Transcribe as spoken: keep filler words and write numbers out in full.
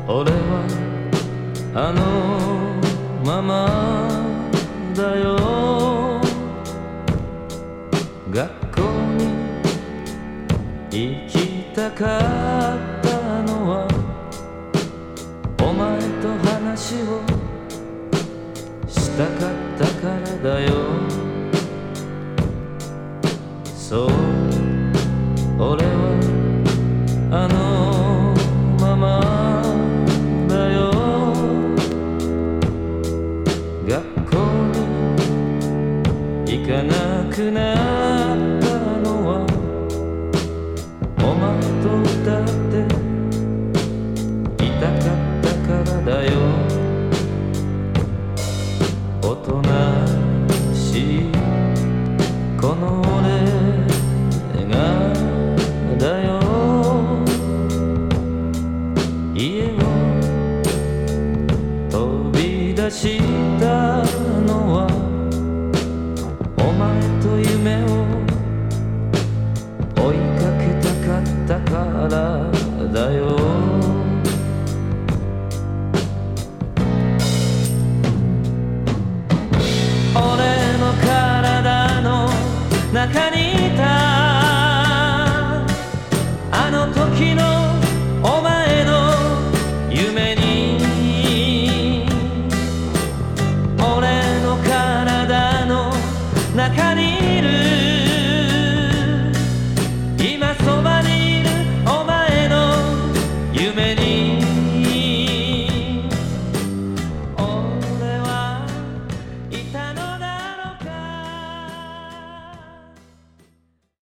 俺はあのままだよ。学校に行きたかったのはお前と話をしたかったからだよ。そう俺はあのままだよ。学校に行かなくなったのはお前と歌っていたかったからだよ。おとなしいこの俺がだよ。家